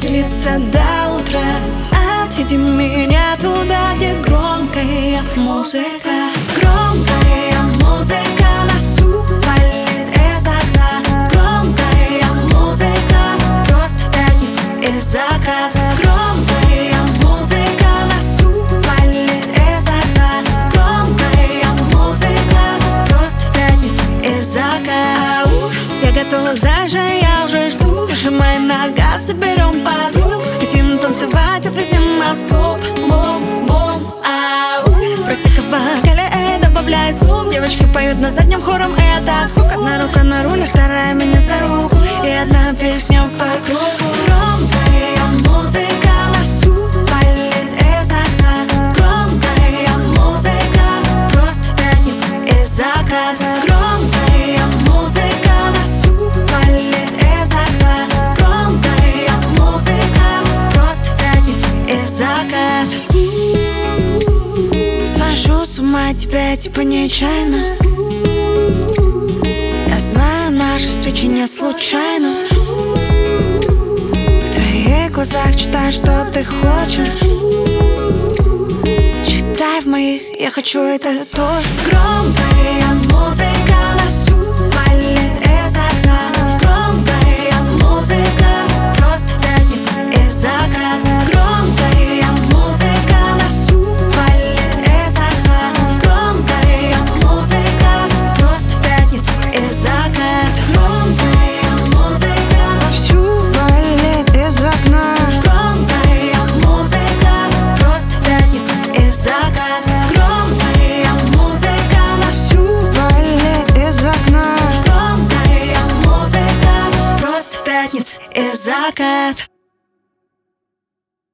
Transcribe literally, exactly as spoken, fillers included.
длится до утра. Отведи меня туда, где громкая музыка. Громкая музыка на всю валит из окна. Громкая музыка, просто пятница и закат. Громкая музыка на всю валит из окна. Громкая музыка, просто пятница и закат. Ау, я готова зажа, я уже жду. Нажимаем на газ, соберем подруг. Хотим танцевать, отвезем нас в клуб. Бум-бум, ау. Просека в бокале, эй, добавляй звук. Девочки поют на заднем хором, этот хук. Одна рука на руле, вторая меня за руку. И одна песня по кругу. Громкая музыка на всю валит из окна. Громкая музыка, просто пятница и закат. Громкая музыка на всю валит из окна. Громкая музыка, просто пятница и закат. Свожу с ума тебя типа нечаянно. Я знаю, наши встречи не случайно. В твоих глазах читай, что ты хочешь. Читай в моих, я хочу это тоже. Громкая музыка на всю валит из окна. Громкая музыка, просто пятница и закат. Громкая музыка на всю валит из окна. Громкая музыка, просто пятница и закат. Громкая музыка на всю валит из окна. Громкая музыка, просто пятница и закат. Громкая музыка на всю валит из окна. Громкая музыка, просто пятница и закат.